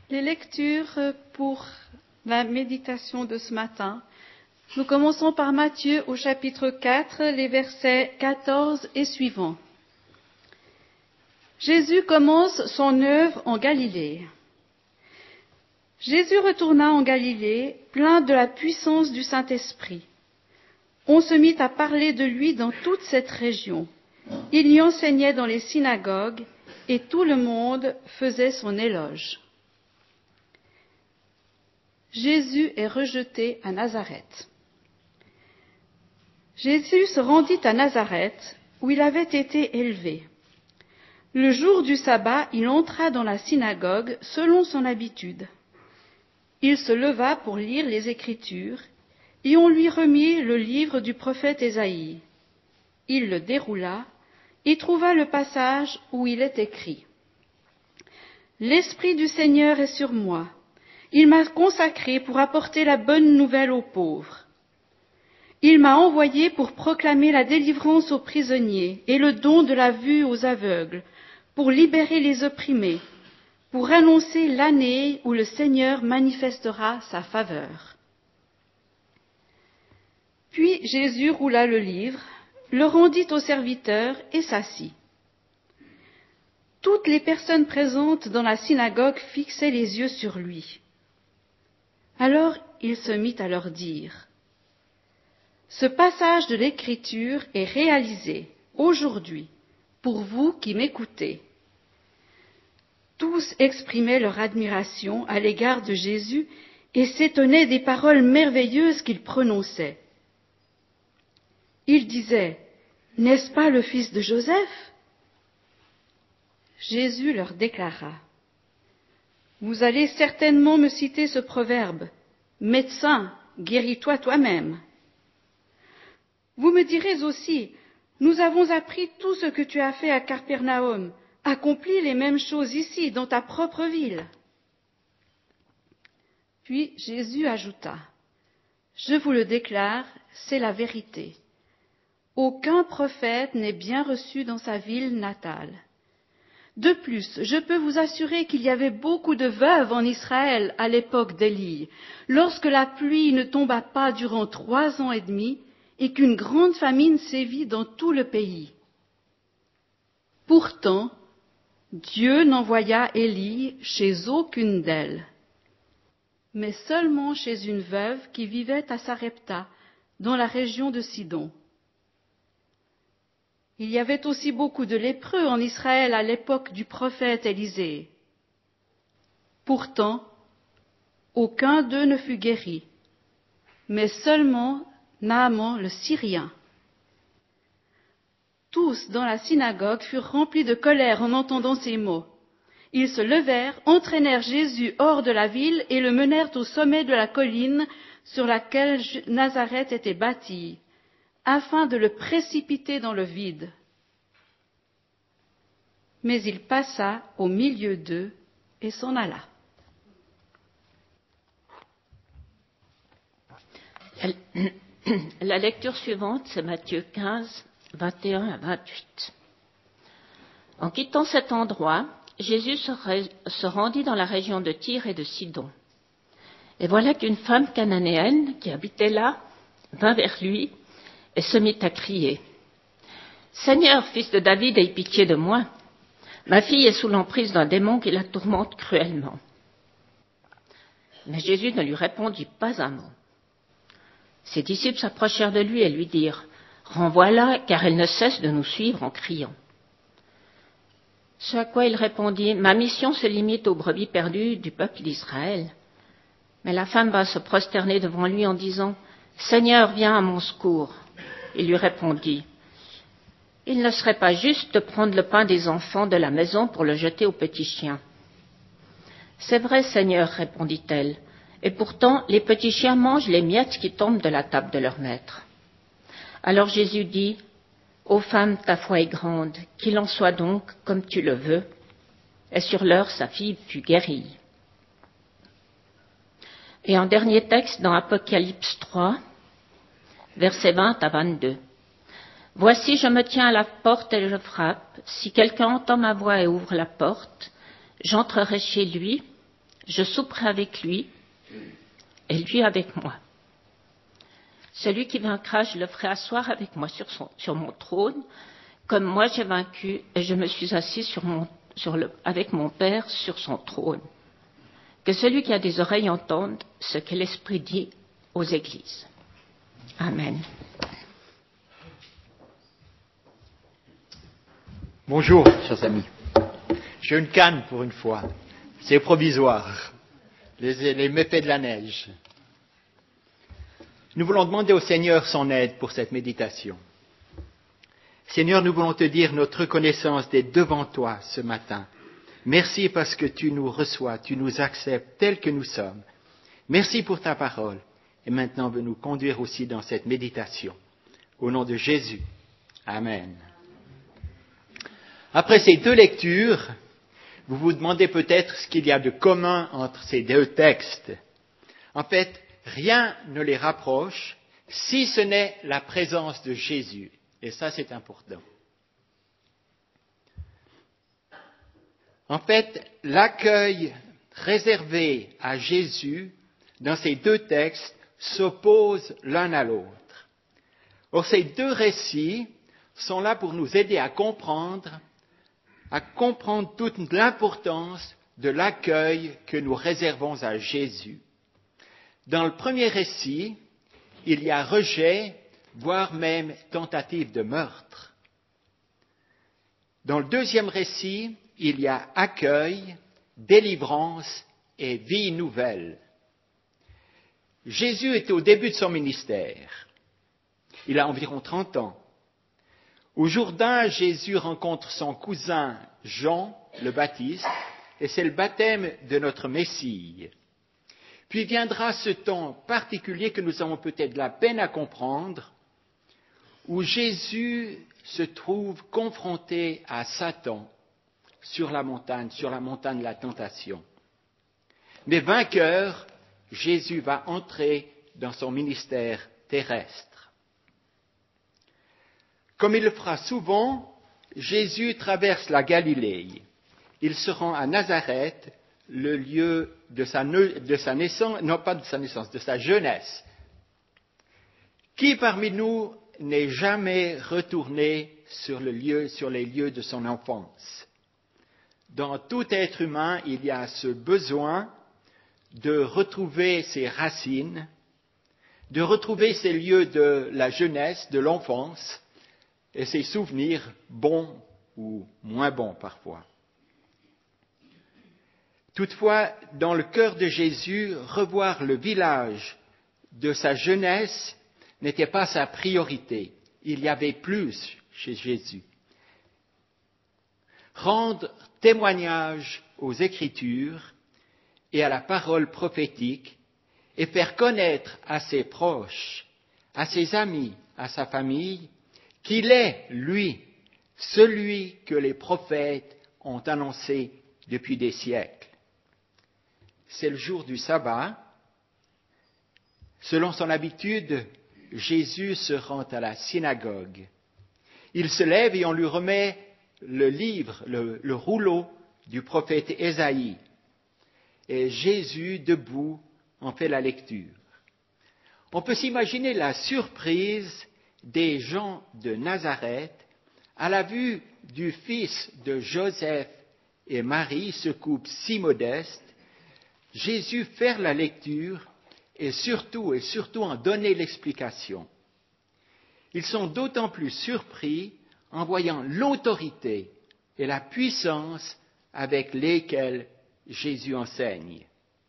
Les lectures pour la méditation de ce matin. Nous commençons par Matthieu au chapitre 4, les versets 14 et suivants. Jésus commence son œuvre en Galilée. Jésus retourna en Galilée, plein de la puissance du Saint-Esprit. On se mit à parler de lui dans toute cette région. Il y enseignait dans les synagogues et tout le monde faisait son éloge. Jésus est rejeté à Nazareth. Jésus se rendit à Nazareth, où il avait été élevé. Le jour du sabbat, il entra dans la synagogue selon son habitude. Il se leva pour lire les Écritures, et on lui remit le livre du prophète Ésaïe. Il le déroula et trouva le passage où il est écrit « L'Esprit du Seigneur est sur moi. Il m'a consacré pour apporter la bonne nouvelle aux pauvres. Il m'a envoyé pour proclamer la délivrance aux prisonniers et le don de la vue aux aveugles, pour libérer les opprimés, pour annoncer l'année où le Seigneur manifestera sa faveur. » Puis Jésus roula le livre, le rendit au serviteur et s'assit. Toutes les personnes présentes dans la synagogue fixaient les yeux sur lui. Alors il se mit à leur dire « Ce passage de l'Écriture est réalisé aujourd'hui pour vous qui m'écoutez. » Tous exprimaient leur admiration à l'égard de Jésus et s'étonnaient des paroles merveilleuses qu'il prononçait. Ils disaient « N'est-ce pas le fils de Joseph ?» Jésus leur déclara « Vous allez certainement me citer ce proverbe « Médecin, guéris-toi toi-même ». Vous me direz aussi « Nous avons appris tout ce que tu as fait à Capernaum, accomplis les mêmes choses ici, dans ta propre ville. » Puis Jésus ajouta « Je vous le déclare, c'est la vérité. Aucun prophète n'est bien reçu dans sa ville natale. De plus, je peux vous assurer qu'il y avait beaucoup de veuves en Israël à l'époque d'Élie, lorsque la pluie ne tomba pas durant 3 ans et demi et qu'une grande famine sévit dans tout le pays. Pourtant, Dieu n'envoya Élie chez aucune d'elles, mais seulement chez une veuve qui vivait à Sarepta, dans la région de Sidon. Il y avait aussi beaucoup de lépreux en Israël à l'époque du prophète Élisée. Pourtant, aucun d'eux ne fut guéri, mais seulement Naaman le Syrien. Tous dans la synagogue furent remplis de colère en entendant ces mots. Ils se levèrent, entraînèrent Jésus hors de la ville et le menèrent au sommet de la colline sur laquelle Nazareth était bâtie, afin de le précipiter dans le vide. Mais il passa au milieu d'eux et s'en alla. La lecture suivante, c'est Matthieu 15, 21 à 28. En quittant cet endroit, Jésus se rendit dans la région de Tyr et de Sidon. Et voilà qu'une femme cananéenne qui habitait là vint vers lui et se mit à crier « Seigneur, fils de David, aie pitié de moi. Ma fille est sous l'emprise d'un démon qui la tourmente cruellement. » Mais Jésus ne lui répondit pas un mot. Ses disciples s'approchèrent de lui et lui dirent « Renvoie-la, car elle ne cesse de nous suivre en criant. » Ce à quoi il répondit « Ma mission se limite aux brebis perdues du peuple d'Israël. » Mais la femme vint se prosterner devant lui en disant « Seigneur, viens à mon secours. » Il lui répondit « Il ne serait pas juste de prendre le pain des enfants de la maison pour le jeter aux petits chiens. » « C'est vrai, Seigneur, répondit-elle, et pourtant les petits chiens mangent les miettes qui tombent de la table de leur maître. Alors Jésus dit « Ô femme, ta foi est grande, qu'il en soit donc comme tu le veux. » Et sur l'heure, sa fille fut guérie. Et un dernier texte dans Apocalypse 3, versets 20 à 22. « Voici, je me tiens à la porte et je frappe. Si quelqu'un entend ma voix et ouvre la porte, j'entrerai chez lui, Je souperai avec lui et lui avec moi. Celui qui vaincra, je le ferai asseoir avec moi sur mon trône, comme moi j'ai vaincu et je me suis assis avec mon Père sur son trône. Que celui qui a des oreilles entende ce que l'Esprit dit aux églises. Amen. Bonjour, chers amis. J'ai une canne pour une fois. C'est provisoire. Les méfaits de la neige. Nous voulons demander au Seigneur son aide pour cette méditation. Seigneur, nous voulons te dire notre reconnaissance d'être devant toi ce matin. Merci parce que tu nous reçois, tu nous acceptes tels que nous sommes. Merci pour ta parole. Et maintenant, veux nous conduire aussi dans cette méditation. Au nom de Jésus. Amen. Après ces deux lectures, vous vous demandez peut-être ce qu'il y a de commun entre ces deux textes. En fait, rien ne les rapproche si ce n'est la présence de Jésus. Et ça, c'est important. En fait, l'accueil réservé à Jésus dans ces deux textes s'oppose l'un à l'autre. Or, ces deux récits sont là pour nous aider à comprendre toute l'importance de l'accueil que nous réservons à Jésus. Dans le premier récit, il y a rejet, voire même tentative de meurtre. Dans le deuxième récit, il y a accueil, délivrance et vie nouvelle. Jésus est au début de son ministère. Il a environ 30 ans. Au Jourdain, Jésus rencontre son cousin Jean le Baptiste, et c'est le baptême de notre Messie. Puis viendra ce temps particulier que nous avons peut-être de la peine à comprendre, où Jésus se trouve confronté à Satan sur la montagne de la tentation. Mais vainqueur, Jésus va entrer dans son ministère terrestre. Comme il le fera souvent, Jésus traverse la Galilée. Il se rend à Nazareth, le lieu de sa naissance, non pas de sa naissance, de sa jeunesse. Qui parmi nous n'est jamais retourné sur les lieux de son enfance? Dans tout être humain, il y a ce besoin de retrouver ses racines, de retrouver ces lieux de la jeunesse, de l'enfance, et ses souvenirs bons ou moins bons parfois. Toutefois, dans le cœur de Jésus, revoir le village de sa jeunesse n'était pas sa priorité. Il y avait plus chez Jésus. Rendre témoignage aux Écritures et à la parole prophétique et faire connaître à ses proches, à ses amis, à sa famille, qu'il est, lui, celui que les prophètes ont annoncé depuis des siècles. C'est le jour du sabbat. Selon son habitude, Jésus se rend à la synagogue. Il se lève et on lui remet le livre, le rouleau du prophète Ésaïe. Et Jésus, debout, en fait la lecture. On peut s'imaginer la surprise des gens de Nazareth à la vue du fils de Joseph et Marie, ce couple si modeste, Jésus faire la lecture et surtout en donner l'explication. Ils sont d'autant plus surpris en voyant l'autorité et la puissance avec lesquelles Jésus enseigne.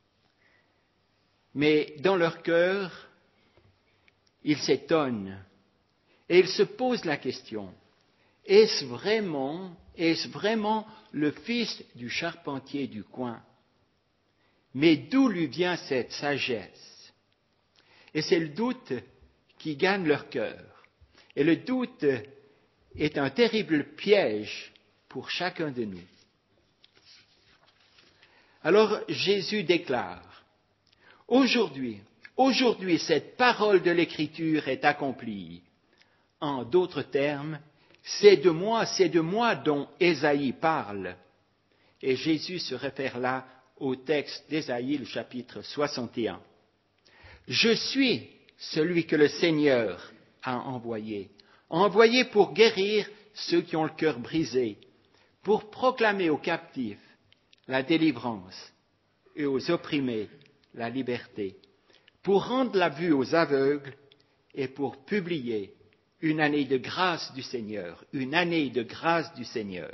Mais dans leur cœur, ils s'étonnent et ils se posent la question, est-ce vraiment le fils du charpentier du coin? Mais d'où lui vient cette sagesse? Et c'est le doute qui gagne leur cœur. Et le doute est un terrible piège pour chacun de nous. Alors Jésus déclare, aujourd'hui, cette parole de l'Écriture est accomplie. En d'autres termes, c'est de moi dont Ésaïe parle. Et Jésus se réfère là au texte d'Ésaïe, le chapitre 61. Je suis celui que le Seigneur a envoyé pour guérir ceux qui ont le cœur brisé, pour proclamer aux captifs la délivrance et aux opprimés la liberté, pour rendre la vue aux aveugles et pour publier une année de grâce du Seigneur, une année de grâce du Seigneur.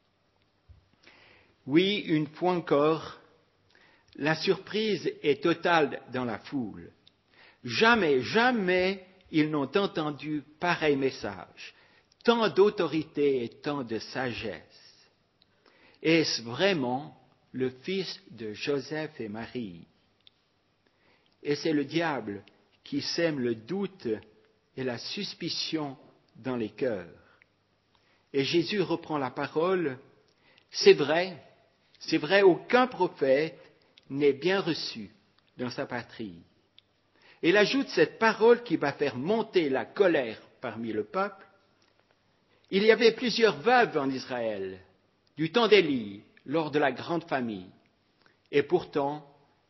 Oui, une fois encore, la surprise est totale dans la foule. Jamais ils n'ont entendu pareil message, tant d'autorité et tant de sagesse. Est-ce vraiment le fils de Joseph et Marie? Et c'est le diable qui sème le doute et la suspicion dans les cœurs. Et Jésus reprend la parole. C'est vrai, aucun prophète n'est bien reçu dans sa patrie. Et il ajoute cette parole qui va faire monter la colère parmi le peuple. Il y avait plusieurs veuves en Israël, du temps d'Élie, lors de la grande famille. Et pourtant,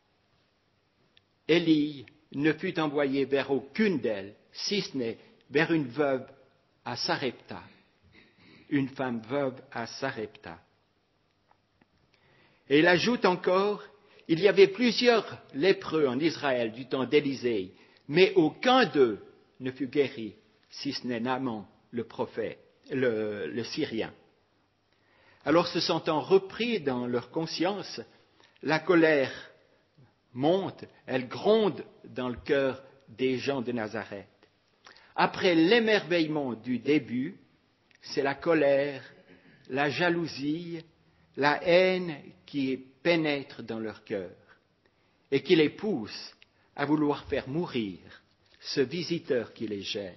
Élie ne fut envoyé vers aucune d'elles, si ce n'est vers une veuve à Sarepta, une femme veuve à Sarepta. Et il ajoute encore, il y avait plusieurs lépreux en Israël du temps d'Élisée, mais aucun d'eux ne fut guéri, si ce n'est Naaman, le prophète, le Syrien. Alors, se sentant repris dans leur conscience, la colère monte, elle gronde dans le cœur des gens de Nazareth. Après l'émerveillement du début, c'est la colère, la jalousie, la haine qui pénètre dans leur cœur et qui les pousse à vouloir faire mourir ce visiteur qui les gêne.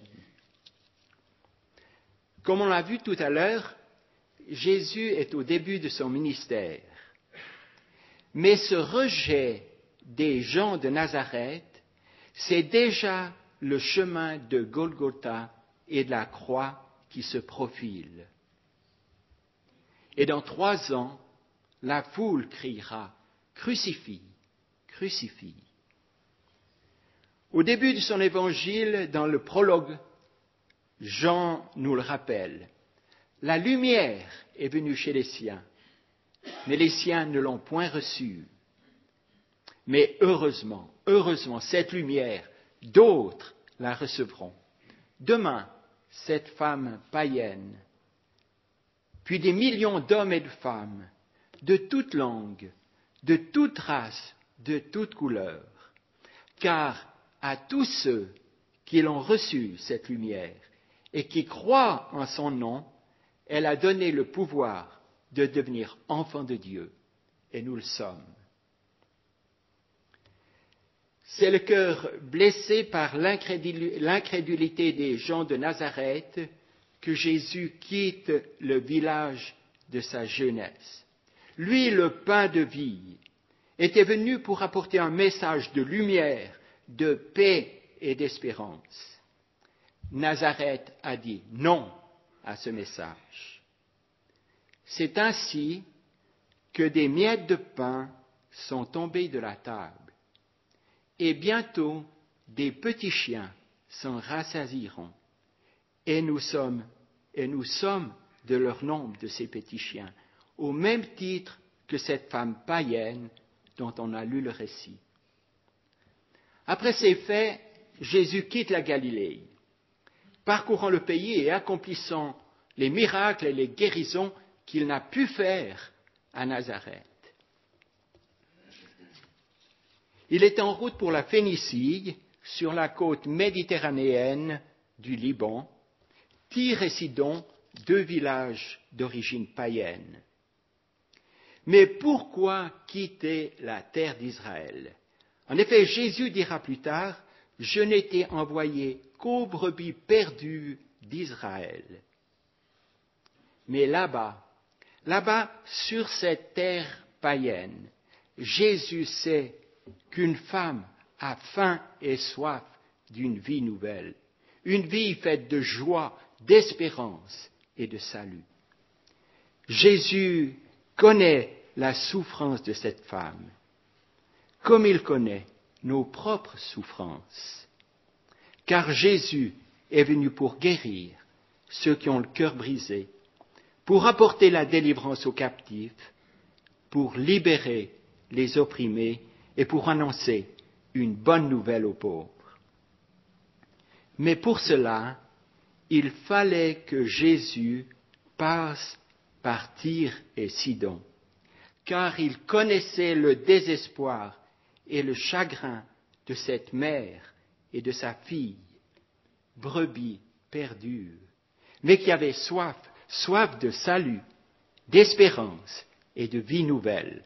Comme on l'a vu tout à l'heure, Jésus est au début de son ministère. Mais ce rejet des gens de Nazareth, c'est déjà le chemin de Golgotha et de la croix qui se profile. Et dans 3 ans, la foule criera « Crucifie, crucifie ». Au début de son évangile, dans le prologue, Jean nous le rappelle. La lumière est venue chez les siens, mais les siens ne l'ont point reçue. Mais heureusement, cette lumière, d'autres la recevront. Demain, cette femme païenne, puis des millions d'hommes et de femmes, de toute langue, de toute race, de toute couleur. Car à tous ceux qui l'ont reçue, cette lumière, et qui croient en son nom, elle a donné le pouvoir de devenir enfants de Dieu. Et nous le sommes. C'est le cœur blessé par l'incrédulité des gens de Nazareth que Jésus quitte le village de sa jeunesse. Lui, le pain de vie, était venu pour apporter un message de lumière, de paix et d'espérance. Nazareth a dit non à ce message. C'est ainsi que des miettes de pain sont tombées de la table. Et bientôt, des petits chiens s'en rassasieront. Et nous sommes de leur nombre de ces petits chiens, au même titre que cette femme païenne dont on a lu le récit. Après ces faits, Jésus quitte la Galilée, parcourant le pays et accomplissant les miracles et les guérisons qu'il n'a pu faire à Nazareth. Il est en route pour la Phénicie, sur la côte méditerranéenne du Liban, Tyr et Sidon, 2 villages d'origine païenne. Mais pourquoi quitter la terre d'Israël? En effet, Jésus dira plus tard, « Je n'étais envoyé qu'aux brebis perdues d'Israël. » Mais là-bas, sur cette terre païenne, Jésus sait qu'une femme a faim et soif d'une vie nouvelle, une vie faite de joie, d'espérance et de salut. Jésus connaît la souffrance de cette femme, comme il connaît nos propres souffrances. Car Jésus est venu pour guérir ceux qui ont le cœur brisé, pour apporter la délivrance aux captifs, pour libérer les opprimés et pour annoncer une bonne nouvelle aux pauvres. Mais pour cela, il fallait que Jésus passe par Tyr et Sidon, car il connaissait le désespoir et le chagrin de cette mère et de sa fille, brebis perdue, mais qui avait soif de salut, d'espérance et de vie nouvelle.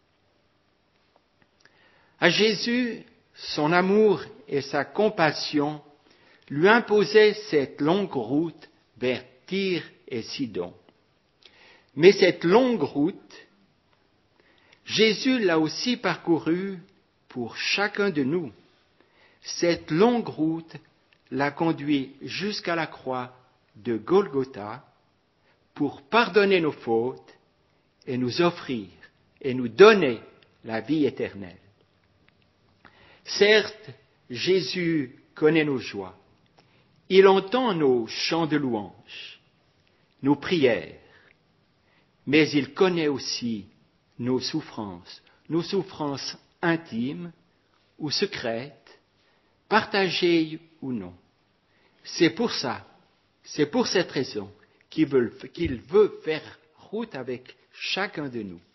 À Jésus, son amour et sa compassion lui imposaient cette longue route vers Tyr et Sidon. Mais cette longue route, Jésus l'a aussi parcourue pour chacun de nous. Cette longue route l'a conduit jusqu'à la croix de Golgotha pour pardonner nos fautes et nous offrir et nous donner la vie éternelle. Certes, Jésus connaît nos joies. Il entend nos chants de louange, nos prières, mais il connaît aussi nos souffrances intimes ou secrètes, partagées ou non. C'est pour cette raison qu'il veut faire route avec chacun de nous.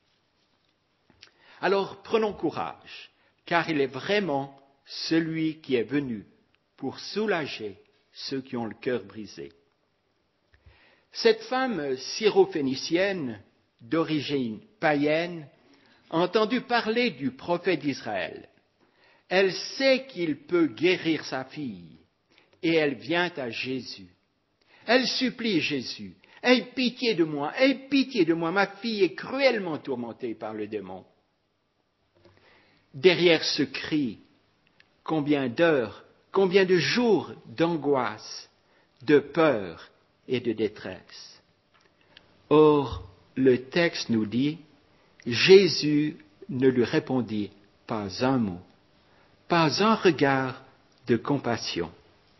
Alors prenons courage, car il est vraiment celui qui est venu pour soulager ceux qui ont le cœur brisé. Cette femme syrophénicienne, d'origine païenne, a entendu parler du prophète d'Israël. Elle sait qu'il peut guérir sa fille, et elle vient à Jésus. Elle supplie Jésus, « Aie pitié de moi, ma fille est cruellement tourmentée par le démon. » Derrière ce cri, combien d'heures, combien de jours d'angoisse, de peur et de détresse. Or, le texte nous dit, Jésus ne lui répondit pas un mot, pas un regard de compassion.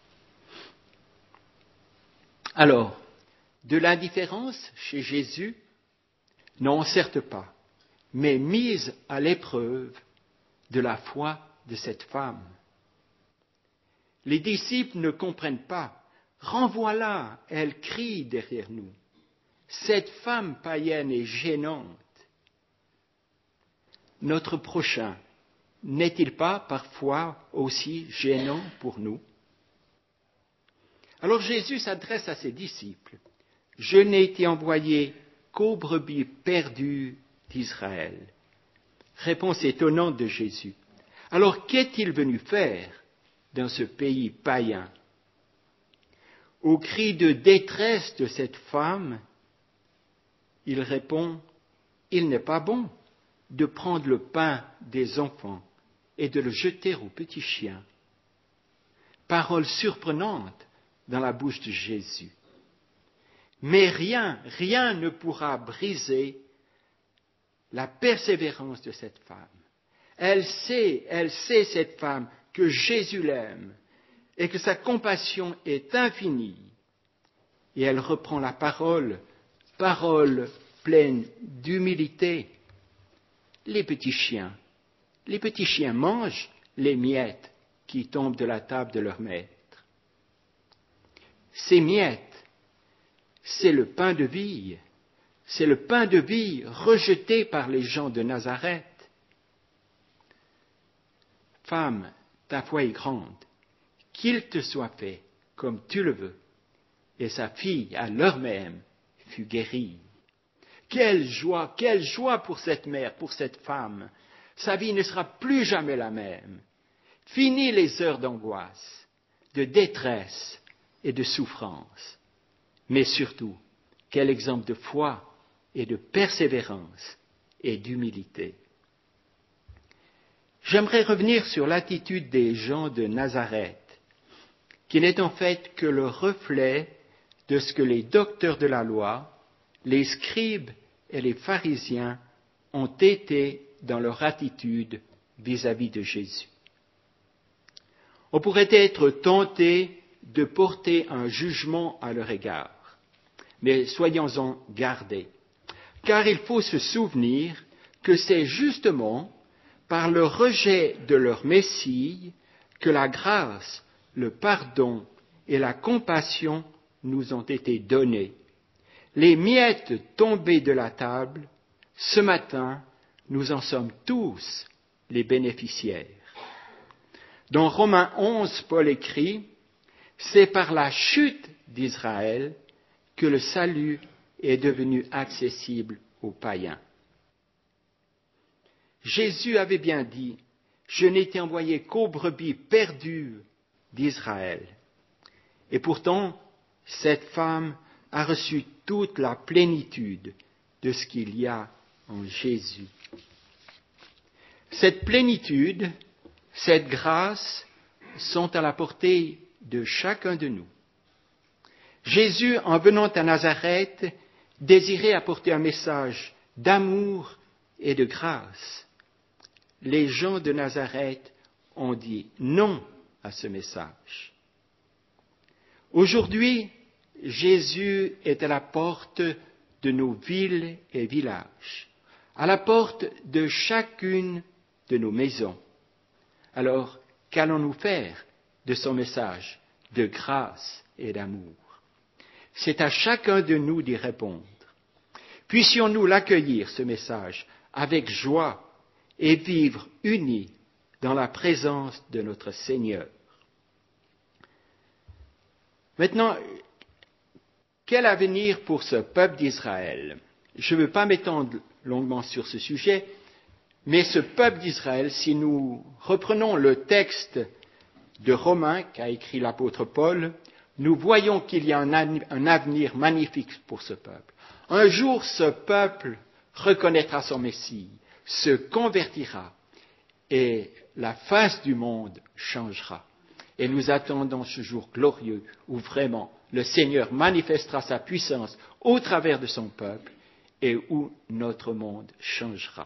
Alors, de l'indifférence chez Jésus? Non, certes pas, mais mise à l'épreuve de la foi de cette femme. Les disciples ne comprennent pas. Renvoie-la, elle crie derrière nous. Cette femme païenne est gênante. Notre prochain n'est-il pas parfois aussi gênant pour nous? Alors Jésus s'adresse à ses disciples. Je n'ai été envoyé qu'aux brebis perdues d'Israël. Réponse étonnante de Jésus. Alors qu'est-il venu faire dans ce pays païen? Au cri de détresse de cette femme, il répond, il n'est pas bon de prendre le pain des enfants et de le jeter aux petits chiens. Parole surprenante dans la bouche de Jésus. Mais rien ne pourra briser la persévérance de cette femme. Elle sait, cette femme, que Jésus l'aime et que sa compassion est infinie. Et elle reprend la parole pleine d'humilité. Les petits chiens mangent les miettes qui tombent de la table de leur maître. Ces miettes, c'est le pain de vie. C'est le pain de vie rejeté par les gens de Nazareth. Femme, ta foi est grande, qu'il te soit fait comme tu le veux. Et sa fille, à l'heure même, fut guérie. Quelle joie pour cette mère, pour cette femme. Sa vie ne sera plus jamais la même. Fini les heures d'angoisse, de détresse et de souffrance. Mais surtout, quel exemple de foi et de persévérance et d'humilité. J'aimerais revenir sur l'attitude des gens de Nazareth, qui n'est en fait que le reflet de ce que les docteurs de la loi, les scribes et les pharisiens ont été dans leur attitude vis-à-vis de Jésus. On pourrait être tenté de porter un jugement à leur égard, mais soyons-en gardés, car il faut se souvenir que c'est justement par le rejet de leur Messie que la grâce, le pardon et la compassion nous ont été donnés. Les miettes tombées de la table, ce matin, nous en sommes tous les bénéficiaires. Dans Romains 11, Paul écrit, « C'est par la chute d'Israël que le salut est devenu accessible aux païens. » Jésus avait bien dit, « Je n'ai été envoyé qu'aux brebis perdues d'Israël. » Et pourtant, cette femme a reçu toute la plénitude de ce qu'il y a en Jésus. Cette plénitude, cette grâce sont à la portée de chacun de nous. Jésus, en venant à Nazareth, désirait apporter un message d'amour et de grâce. Les gens de Nazareth ont dit non à ce message. Aujourd'hui, Jésus est à la porte de nos villes et villages, à la porte de chacune de nos maisons. Alors, qu'allons-nous faire de son message de grâce et d'amour? C'est à chacun de nous d'y répondre. Puissions-nous l'accueillir, ce message, avec joie et vivre unis dans la présence de notre Seigneur. Maintenant, quel avenir pour ce peuple d'Israël? Je ne veux pas m'étendre longuement sur ce sujet, mais ce peuple d'Israël, si nous reprenons le texte de Romains qu'a écrit l'apôtre Paul, nous voyons qu'il y a un avenir magnifique pour ce peuple. Un jour, ce peuple reconnaîtra son Messie, se convertira et la face du monde changera. Et nous attendons ce jour glorieux où vraiment le Seigneur manifestera sa puissance au travers de son peuple et où notre monde changera.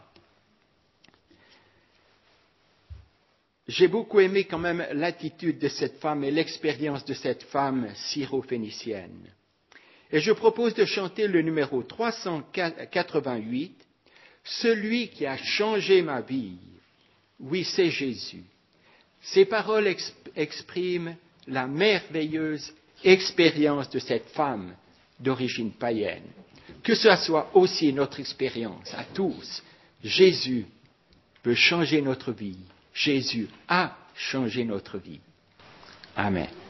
J'ai beaucoup aimé quand même l'attitude de cette femme et l'expérience de cette femme syro-phénicienne. Et je propose de chanter le numéro 388, « Celui qui a changé ma vie ». Oui, c'est Jésus. Ces paroles expriment la merveilleuse expérience de cette femme d'origine païenne. Que ce soit aussi notre expérience à tous. Jésus peut changer notre vie. Jésus a changé notre vie. Amen.